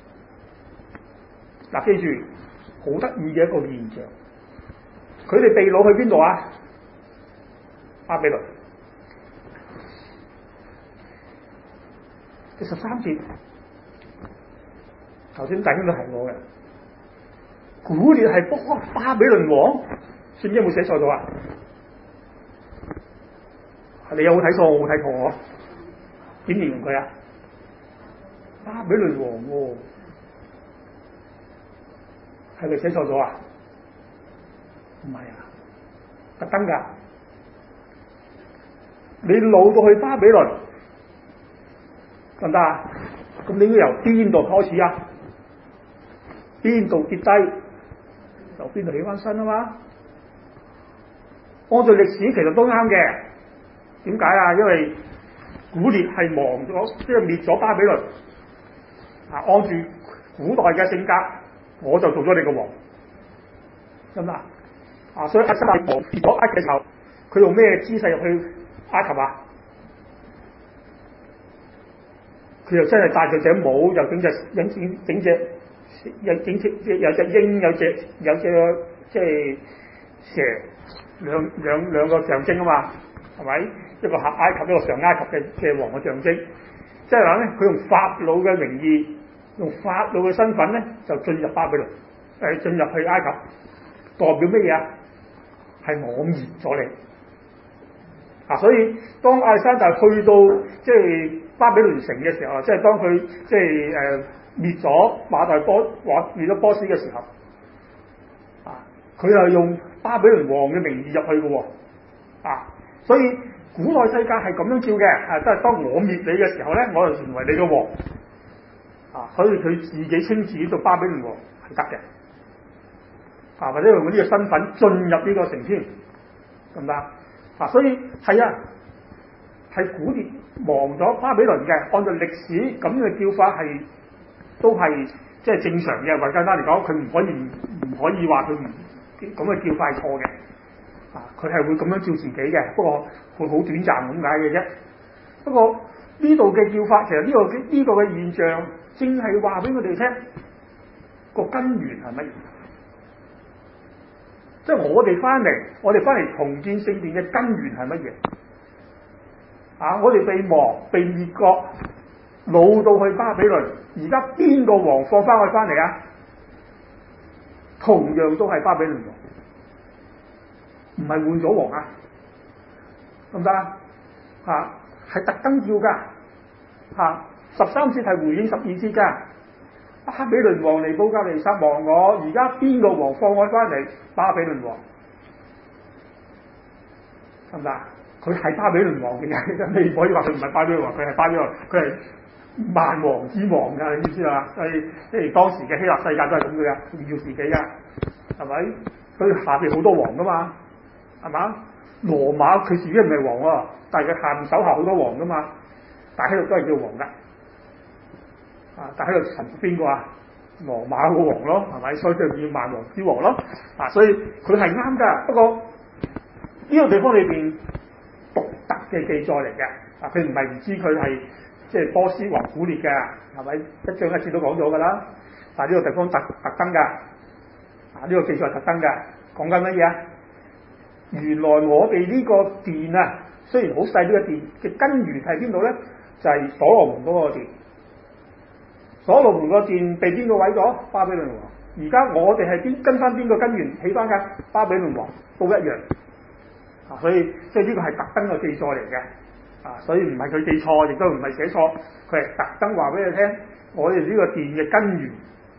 嗱、啊，記住，好得意嘅一個現象，佢哋被擄去邊度啊？巴比倫。第十三節，頭先弟兄都提過嘅， 古列係巴比倫王，聖經有冇寫錯咗啊？你有冇睇錯？我冇睇錯我。點形容佢啊？巴比倫王喎，係咪寫錯咗啊？唔係啊，特登㗎。你老到去巴比倫得唔得啊？咁你要由邊度開始啊？邊度跌低，由邊度起翻身啊嘛？按照歷史其實都啱嘅。點解啊？因為古列係亡咗，即係滅咗巴比倫。啊，按住古代嘅性格，我就做咗你個王，得唔得啊？所以亞撒王滅咗埃及嘅時候，佢用咩姿勢入去埃及啊？佢又真係戴住隻帽，又整隻整整整隻，又整隻有隻鷹，有隻有隻即係蛇，兩兩兩個象徵啊嘛，係咪？一個下埃及，一個上埃及嘅嘅王嘅象徵。即係話咧，佢用法老嘅名義，用法老嘅身份咧，就進入巴比倫，誒進入去埃及，代表乜嘢啊？係我滅咗你。啊，所以當亞歷山大去到即係巴比倫城嘅時候，即係當佢即係誒滅咗馬代波，話滅咗波斯嘅時候，啊，佢係用巴比倫王嘅名義入去嘅喎，啊，所以古代世界係咁樣叫嘅，啊，即係當我滅你嘅時候咧，我就成為你嘅王，啊，所以佢自己稱自己做巴比倫王係得嘅，啊，或者用呢個身份進入呢個城添，得唔得？啊，所以係啊，係古列亡咗巴比倫嘅，按照歷史咁嘅叫法係都係即係正常嘅。或簡單嚟講，佢唔可以唔可以話佢唔咁嘅叫法係錯嘅。啊，佢係會咁樣叫自己嘅，不過會好短暫咁解嘅啫。不過呢度嘅叫法，其實呢、呢個呢、呢個嘅現象，正係話俾我哋聽個根源係乜嘢？即係我哋翻嚟，我哋翻嚟重建聖殿嘅根源係乜嘢？啊！我哋被亡、被滅國，擄到去巴比倫，而家邊個王放翻去翻嚟啊？同樣都係巴比倫王，唔係換咗王啊？得唔得啊？嚇，係特登叫㗎嚇。十三節係回應十二節㗎。巴比倫王尼布甲尼撒亡我，而家邊個王放我翻嚟？巴比倫王，得唔得？佢係巴比倫王嘅人，你唔可以話佢唔係巴比倫王，佢係巴比倫，佢係萬王之王㗎，你知唔知啊？係即係當時嘅希臘世界都係咁嘅，唔要自己㗎，係咪？佢下邊好多王㗎嘛，係嘛？羅馬佢自己唔係王喎，但係佢下邊手下好多王㗎嘛，但係喺度都係叫王㗎。啊！但喺度臣服邊個啊？羅馬個王咯，係咪？所以就叫萬王之王咯。啊！所以佢係啱㗎。不過呢個地方裏邊獨特嘅記載嚟嘅。啊！佢唔係唔知佢係即係波斯王古列嘅，係咪？一章一節都講咗㗎啦。但係呢個地方特特登㗎。啊！呢個記載係特登㗎。講緊乜嘢啊？原來我哋呢個殿啊，雖然好細，呢個殿嘅根源係邊度咧？就係所羅門嗰個殿。所羅門個殿被邊個毀咗？巴比倫王。而家我哋係邊跟翻邊個根源起翻㗎？巴比倫王都一樣。啊，所以即係呢個係特登嘅記載嚟嘅。啊，所以唔係佢記錯，亦都唔係寫錯，佢係特登話俾你聽，我哋呢個殿嘅根源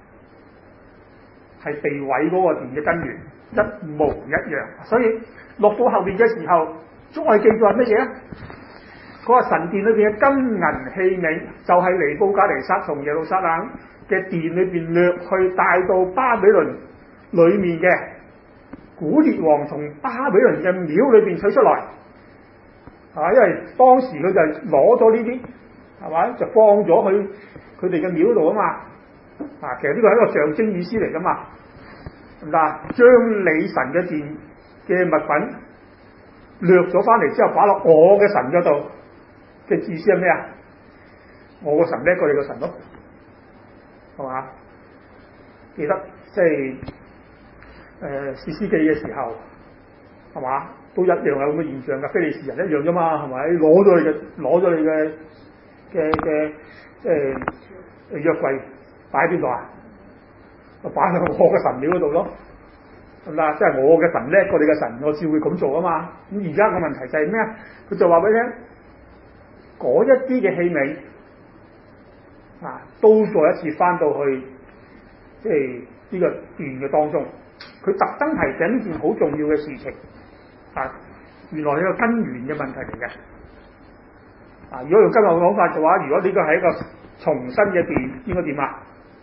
係被毀嗰個殿嘅根源一模一樣。所以落到後邊嘅時候，再記住係乜嘢啊？嗰個神殿裏邊嘅金銀器皿，就係尼布甲尼撒從耶路撒冷嘅殿裏邊掠去帶到巴比倫裏面嘅古列王從巴比倫嘅廟裏邊取出來，啊，因為當時佢就攞咗呢啲，係咪就放咗去佢哋嘅廟度啊嘛，啊，其實呢個係一個象徵意思嚟噶嘛，咁但係將你神嘅殿嘅物品掠咗翻嚟之後，擺落我嘅神嗰度。嘅意思係咩啊？我個神叻過你個神咯，係嘛？記得即係誒士師記嘅時候，係嘛？都一樣有咁嘅現象㗎，非利士人一樣啫嘛，係咪？攞咗你嘅攞咗你嘅嘅嘅即係約櫃擺喺邊度啊？ 就擺喺我嘅神廟嗰度咯，係咪啊？即係我嘅神叻過你嘅神，我先會咁做啊嘛。咁而家個問題就係咩啊？佢就話俾你聽，嗰一啲嘅器皿啊，都再一次翻到去即係呢個殿嘅當中。佢特登提醒一件好重要嘅事情啊！原來係一個根源嘅問題嚟嘅啊！如果用今日嘅講法嘅話，如果呢個係一個重新嘅殿，應該點啊？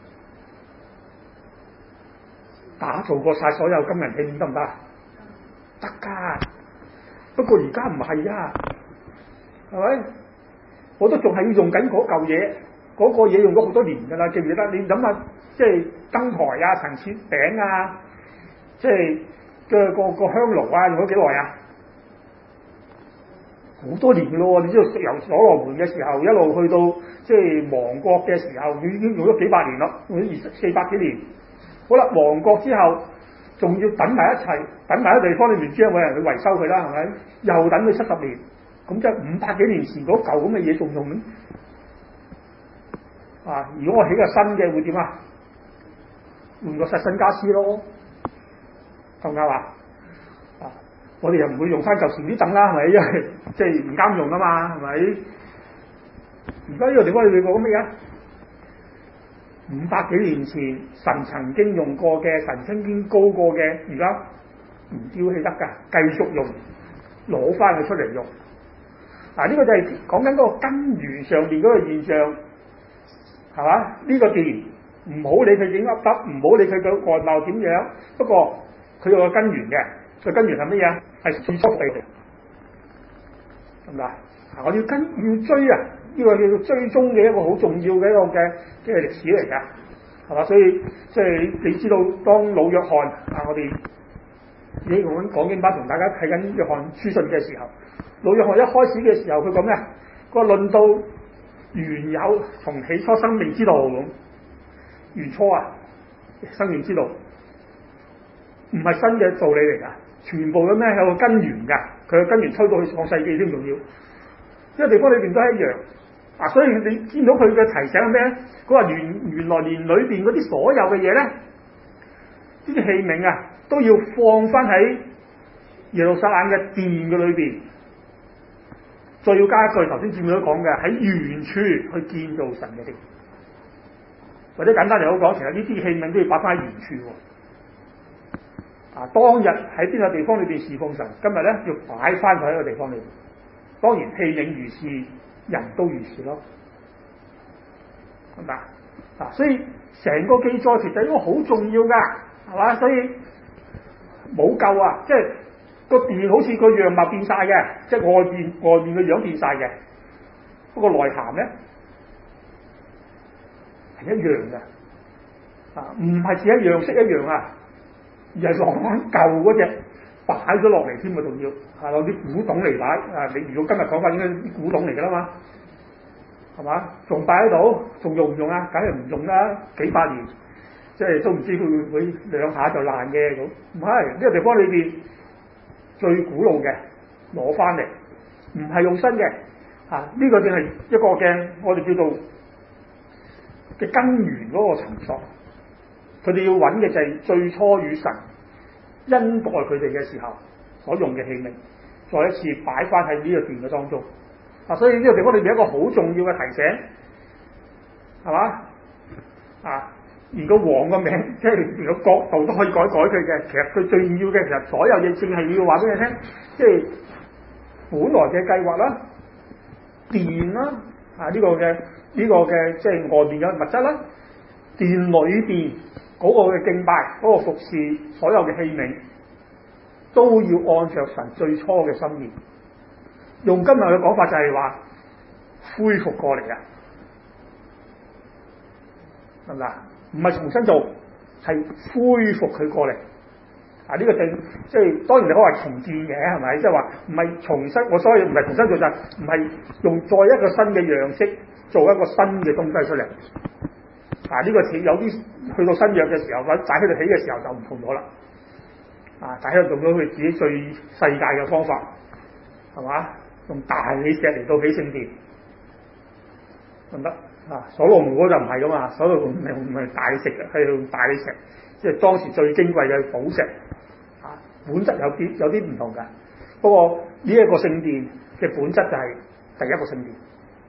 打造過晒所有金銀器皿得唔得？得㗎。不過而家唔係啊，係咪？我都仲係要用緊嗰嚿嘢，嗰、嗰個嘢用咗好多年㗎啦，記唔記得？你諗下，即係燈台啊、陳設餅啊。即係嘅個個香爐啊，用咗幾耐啊？好多年嘅咯，你知道由所羅門嘅時候一路去到即係亡國嘅時候，已經用咗幾百年咯，用咗二四百幾年。好啦，亡國之後仲要等埋一齊，等埋喺地方裏面，知有冇人去維修佢啦？係咪？又等佢七十年，咁即係五百幾年前嗰嚿咁嘅嘢仲用啊！如果我起個新嘅會點啊？換個實身家私咯。夠唔夠啊？啊！我哋又唔會用翻舊時啲凳啦，係咪？因為即係唔啱用啊嘛，係咪？而家呢個地方你哋講乜嘢？五百幾年前神曾經用過嘅，神曾經高過嘅，而家唔丟棄得㗎，繼續用，攞翻佢出嚟用。嗱、啊，呢、這個就係講緊嗰個根源上邊嗰個現象，係嘛？呢、這個殿唔好理佢點噏得，唔好理佢嘅外貌點樣，不過。佢有個根源嘅，個根源係乜嘢？係最初地嚟，係咪啊？我要跟要追啊！呢、這個叫做追蹤嘅一個好重要嘅一個嘅即係歷史嚟㗎，係嘛？所以即係你知道，當老約翰啊，我哋呢講講經班同大家睇緊約翰書信嘅時候，老約翰一開始嘅時候，佢講咩？佢話論到原有從起初生命之道咁，原初啊，生命之道。唔係新嘅道理嚟㗎，全部嘅咩有個根源㗎，佢嘅根源推到去創世紀先重要。呢個地方裏邊都係一樣啊，所以你見到佢嘅提醒係咩咧？佢話原原來連裏邊嗰啲所有嘅嘢咧，呢啲器皿啊，都要放翻喺耶路撒冷嘅殿嘅裏邊，再要加一句頭先節目都講嘅，喺原處去建造神嘅殿，或者簡單嚟講，其實呢啲器皿都要擺翻喺原處喎。啊！當日喺邊個地方裏邊侍奉神，今日咧要擺翻佢喺個地方裏邊。當然器皿如是，人都如是咯，係咪啊？所以成個記載其實應該好重要㗎，係嘛？所以冇救啊！即係個殿好似個樣貌變晒嘅，即係外邊外面嘅樣變晒嘅，不過內涵咧係一樣嘅，啊，唔係只一樣式一樣啊！而係落翻舊嗰隻擺咗落嚟添啊，仲要係攞啲古董嚟擺啊！你如果今日講法應該啲古董嚟㗎啦嘛，係嘛？仲擺喺度，仲用唔用啊？梗係唔用啦！幾百年，即係都唔知佢會唔會兩下就爛嘅咁。唔係呢個地方裏邊最古老嘅攞翻嚟，唔係用新嘅啊！呢、這個正係一個嘅我哋叫做嘅根源嗰個場所。佢哋要揾嘅就係最初與神恩待佢哋嘅時候所用嘅器皿，再一次擺翻喺呢個殿嘅當中。啊，所以呢個地方裏邊一個好重要嘅提醒，係嘛？啊，連個王個名，即係連個國度都可以改改佢嘅。其實佢最重要嘅，其實所有嘢正係要話俾你聽，即係本來嘅計劃啦、殿啦，啊呢、這個嘅呢、這個嘅即係外面嘅物質啦，殿裏邊。嗰個嘅敬拜，嗰、那個服侍，所有嘅器皿都要按着神最初嘅心意。用今日嘅講法就係話恢復過嚟啊，係咪啊？唔係重新做，係恢復佢過嚟。啊，呢、這個正即係當然你可以話重建嘅，係咪？即係話唔係重新，我所以唔係重新做就係唔係用再一個新嘅樣式做一個新嘅東西出嚟。啊！呢、這個似有啲去到新約嘅時候，或者仔喺度起嘅時候就唔同咗啦。啊，仔喺度用咗佢自己最世界嘅方法，係嘛？用大理石嚟到起聖殿，得唔得？ 啊，所羅門嗰就唔係噶嘛，所羅門唔係唔係大理石嘅，係用大理石，即係當時最矜貴嘅寶石，啊，本質有啲有啲唔同㗎。不過呢一個聖殿嘅本質就係第一個聖殿，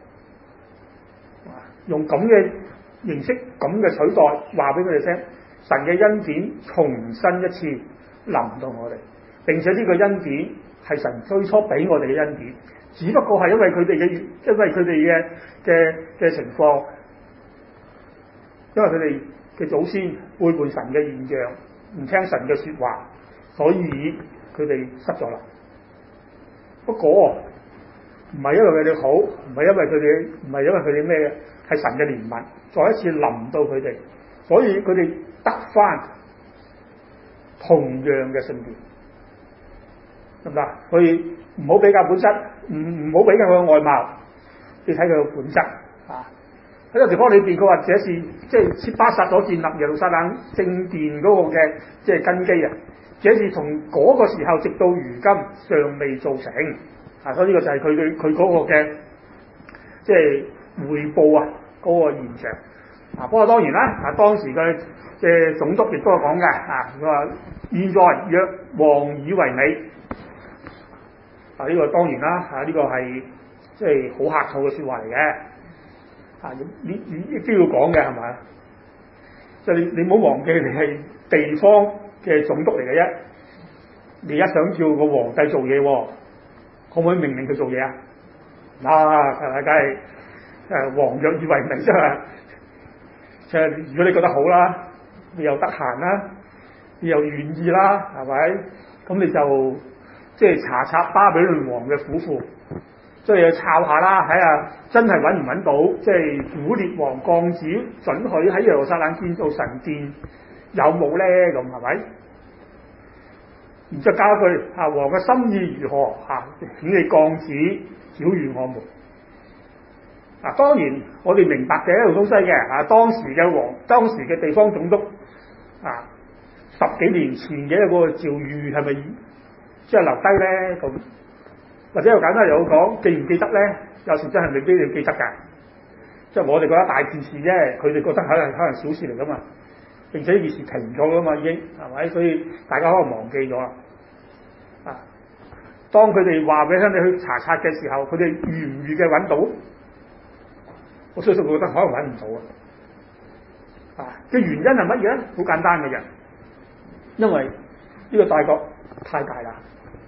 啊，用咁嘅形式、咁嘅取代，話俾佢哋聽，神嘅恩典重新一次臨到我哋，並且呢個恩典係神最初俾我哋嘅恩典。只不過係因為佢哋嘅，因為佢哋嘅嘅嘅情況，因為佢哋嘅祖先背叛神嘅現象，唔聽神嘅說話，所以佢哋失咗啦。不過唔係因為佢哋好，唔係因為佢哋，唔係因為佢哋咩嘅，係神嘅憐憫，再一次臨到佢哋，所以佢哋得返同樣嘅聖殿，得唔得？所以唔好比較本質，唔唔好比較佢嘅外貌，你睇佢嘅本質啊！喺個地方裏邊，佢話這是即係設巴撒所建立耶路撒冷聖殿嗰個嘅即係根基啊！這是從嗰個時候直到如今尚未造成啊！所以呢個就係佢佢佢嗰個嘅即係匯報啊嗰、那個現象啊！不過當然啦，啊當時嘅即係總督亦都係講嘅啊，佢話現在若王以為美。啊！呢、這個當然啦，啊呢、這個係即係好客套嘅説話嚟嘅，啊你你亦都要講嘅係咪？即係你你唔好忘記你係地方嘅總督嚟嘅啫，你而家想叫個皇帝做嘢，可唔可以命令佢做嘢啊？嗱，係咪梗係誒王若以為美啫嘛？即係如果你覺得好啦，你又得閒啦，你又願意啦，係咪？咁你就即係查察巴比倫王嘅府庫，即係抄下啦，睇下真係揾唔揾到，即係古列王降旨准許喺耶路撒冷建造神殿有冇咧？咁係咪？然之後加句啊，王嘅心意如何嚇？請你降旨曉諭我們。嗱、啊，當然我哋明白嘅一樣東西嘅啊，當時嘅王，當時嘅地方總督啊，十幾年前嘅一個詔諭係咪？即係留低咧，咁或者又簡單嚟講，記唔記得咧？有時真係未必你記得㗎。即係我哋覺得大件事啫，佢哋覺得可能可能小事嚟噶嘛。並且呢件事停咗噶嘛，已經係咪？所以大家可能忘記咗啦。啊，當佢哋話俾你聽，你去查冊嘅時候，佢哋預唔預嘅揾到？我相信佢覺得可能揾唔到啊。啊，嘅原因係乜嘢咧？好簡單嘅啫，因為呢個大國太大啦。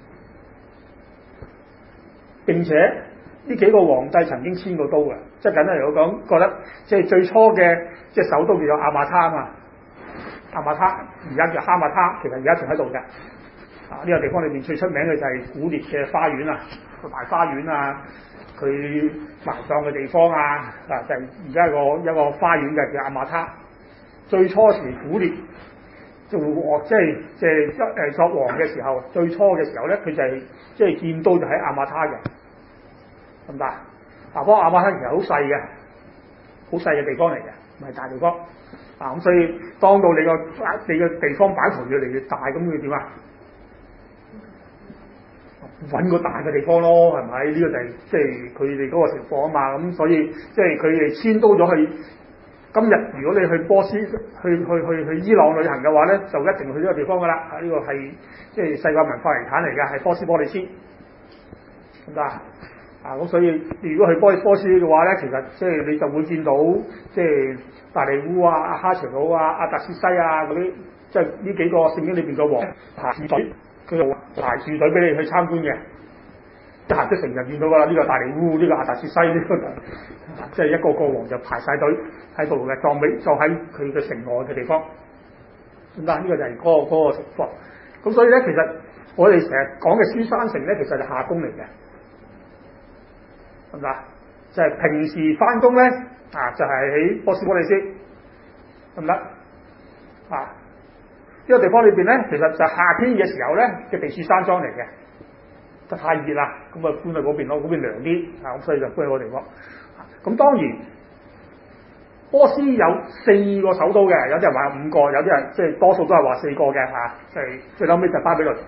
並且呢幾個皇帝曾經遷過刀嘅，即係簡單嚟講，覺得即係最初嘅即係首都叫做亞馬他啊嘛，亞馬他而家叫哈馬他，其實而家仲喺度嘅。啊，呢、這個地方裏面最出名嘅就係古列嘅花園啊，個大花園啊，佢埋葬嘅地方啊，啊就係而家一個一個花園嘅叫亞馬他。最初時古列做即係即係誒作王嘅時候，最初嘅時候咧，佢就係即係建都就喺亞馬他嘅，咁大。啊，不過亞馬他其實好細嘅，好細嘅地方嚟嘅，唔係大地方。啊，咁所以當到你個你個地方版圖越嚟越大，咁佢點啊？揾個大嘅地方咯，係咪？呢、這個就係即係佢哋嗰個情況啊嘛。咁所以即係佢哋遷都咗去。今日如果你去波斯、去去去去伊朗旅行嘅話咧，就一定去呢個地方噶啦。啊，呢、這個係即係世界文化遺產嚟嘅，係波斯波利斯，咁得啊？啊，咁所以如果去波波斯嘅話咧，其實即係你就會見到即係大利烏啊、阿哈隨魯啊、阿特薛西啊嗰啲，即係呢幾個聖經裏邊嘅王排住隊，佢就排住隊俾你去參觀嘅。一行出城就見到啦，呢、這個大利烏，呢、這個阿特薛西，呢、這個即係一個個王就排晒隊喺度嘅，葬尾葬喺佢嘅城外嘅地方。咁但係呢個就係嗰、那個嗰、那個情況。咁所以咧，其實我哋成日講嘅書珊城咧，其實係夏宮嚟嘅。係咪啊？就係、是、平時翻工咧，啊就係、是、喺波斯波利斯，得唔得？啊呢、這個地方裏邊咧，其實就夏天嘅時候咧嘅避暑山莊嚟嘅，就太熱啦，咁啊搬去嗰邊咯，嗰邊涼啲，啊咁所以就搬去嗰個地方。咁、啊、當然波斯有四個首都嘅，有啲人話五個，有啲人即係多數都係話四個嘅嚇，即、啊、係最後尾就巴比倫。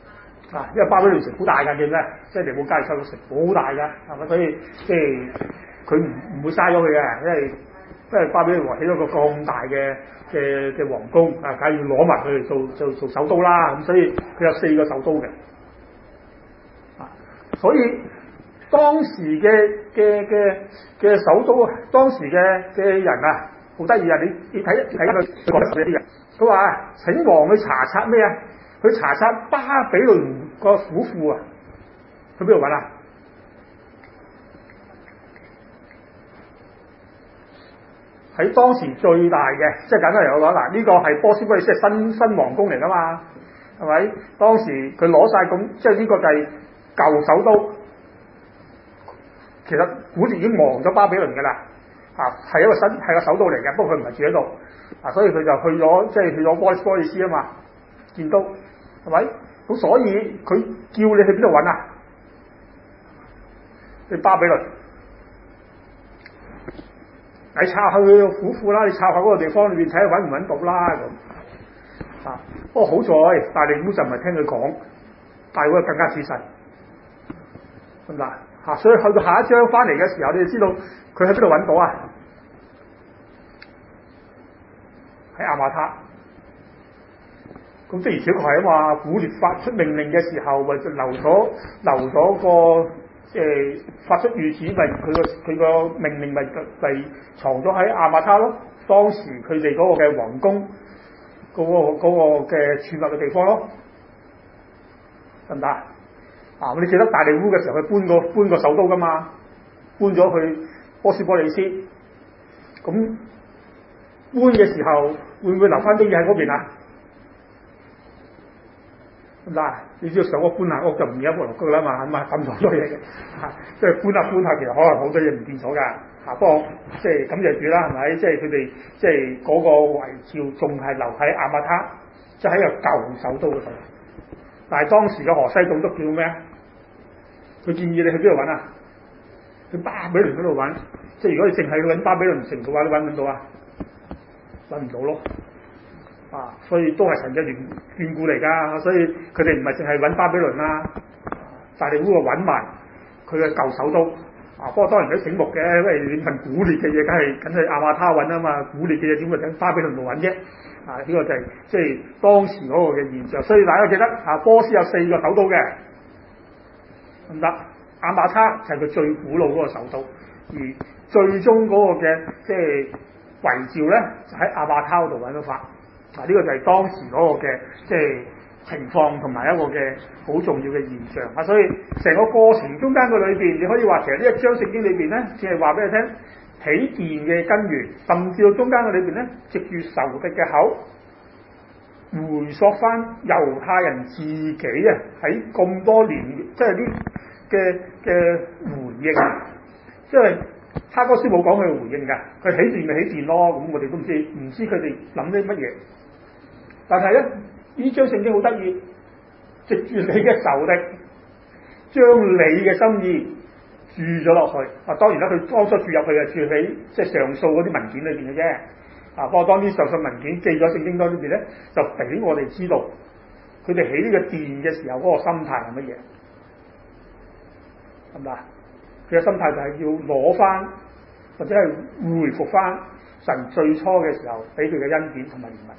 啊，因為巴比倫城好大㗎，叫咩？即係尼布甲尼撒個城好大㗎，係咪？所以即係佢唔唔會嘥咗佢嘅，因為因為巴比倫王起咗個咁大嘅嘅嘅皇宮啊，梗係要攞埋佢嚟做做做首都啦，咁所以佢有四個首都嘅，啊，所以當時嘅嘅嘅嘅首都，當時嘅嘅人啊，好得意啊！你你睇睇佢講啲人，佢話請王去查察咩啊？去查察巴比倫個府庫啊，去邊度揾啊？喺當時最大嘅，即係簡單嚟講，嗱，呢個係波斯波利斯係新新皇宮嚟噶嘛，係咪？當時佢攞晒咁，即係呢個就係舊首都。其實古時已經亡咗巴比倫噶啦，啊，係一個新係個首都嚟嘅，不過佢唔係住喺度，啊，所以佢就去咗，即係去咗波斯波利斯啊嘛，建都，係咪？咁所以佢叫你去邊度揾啊？去巴比倫。你抄下佢個府庫啦，你抄下嗰個地方裏邊睇下揾唔揾到啦咁。啊，不過好在大利烏就唔係聽佢講，大利烏更加仔細，咁嗱嚇，所以去到下一章翻嚟嘅時候，你就知道佢喺邊度揾到啊？喺亞瑪他。咁的而且確係啊嘛，古列發出命令嘅時候，咪就留咗留咗個。誒、呃、發出諭旨，咪佢個佢個命令咪咪藏咗喺亞瑪他咯。當時佢哋嗰個嘅皇宮嗰、嗰個嘅儲物嘅地方咯，得唔得啊？啊！你記得大利烏嘅時候，佢搬個搬個首都噶嘛，搬咗去波斯波利斯。咁搬嘅時候會唔會留翻啲嘢喺嗰邊啊？嗱，你知道上屋搬下屋就唔一屋落居啦嘛，咁啊抌咗好多嘢嘅，嚇，即係搬下搬下，其實可能好多嘢唔見咗㗎，嚇，不過即係感謝主啦，係咪？即係佢哋即係嗰個遺照仲係留喺亞瑪他，即係喺個舊首都嗰度。但係當時嘅河西總督叫咩啊？佢建議你去邊度揾啊？去巴比倫嗰度揾，即係如果你淨係去揾巴比倫城嘅話，你揾唔揾到啊？揾唔到咯。啊，所以都係神嘅眷眷顧嚟㗎，所以佢哋唔係淨係揾巴比倫啦，大利烏就揾埋佢嘅舊首都。啊，不過當然佢醒目嘅，因為你份古列嘅嘢，梗係梗係亞瑪他揾啊嘛，古列嘅嘢點會喺巴比倫度揾啫？啊，呢、這個就係、是、即係當時嗰個嘅現象。所以大家記得啊，波斯有四個首都嘅，唔得，亞瑪他就係佢最古老嗰個首都，而最終嗰個嘅即係遺照咧，就喺亞瑪他嗰度揾到法。嗱，呢個就係當時嗰個嘅即係情況同埋一個嘅好重要嘅現象啊！所以成個過程中間嘅裏邊，你可以話其實呢一章聖經裏邊咧，只係話俾你聽起殿嘅根源，甚至到中間嘅裏邊咧，藉住仇敵嘅口回溯翻猶太人自己啊喺咁多年即係啲嘅嘅回應，即係哈哥書冇講佢嘅回應㗎，佢起殿咪起殿咯，咁我哋都唔知唔知佢哋諗啲乜嘢。但係咧，呢章聖經好得意，藉住你嘅仇敵，將你嘅心意注咗落去。啊，當然啦，佢當初注入去係注喺即係上訴嗰啲文件裏邊嘅啫。啊，不過當啲上訴文件記咗聖經當裏邊咧，就俾我哋知道佢哋起呢個殿嘅時候嗰個心態係乜嘢，係咪啊？佢嘅心態就係要攞翻或者係回復翻神最初嘅時候俾佢嘅恩典同埋憐憫。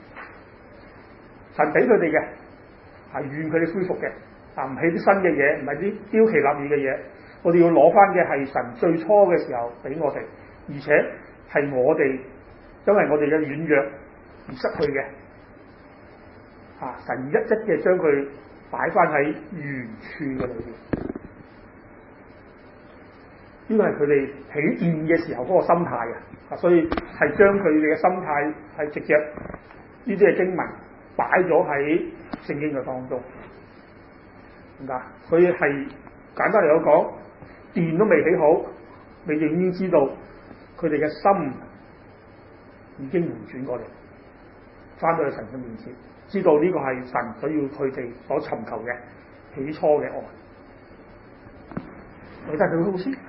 神俾佢哋嘅係願佢哋恢復嘅，啊，唔起啲新嘅嘢，唔係啲標奇立異嘅嘢。我哋要攞翻嘅係神最初嘅時候俾我哋，而且係我哋因為我哋嘅軟弱而失去嘅。啊，神一一嘅將佢擺翻喺原處嘅裏邊。呢個係佢哋起殿嘅時候嗰個心態啊，所以係將佢哋嘅心態係直接呢啲嘅經文擺咗喺聖經嘅當中，明白？所以係簡單嚟講，殿都未起好，你已經知道佢哋嘅心已經回轉過嚟，翻到去神嘅面前，知道呢個係神所要佢哋所尋求嘅起初嘅愛。我睇佢好先。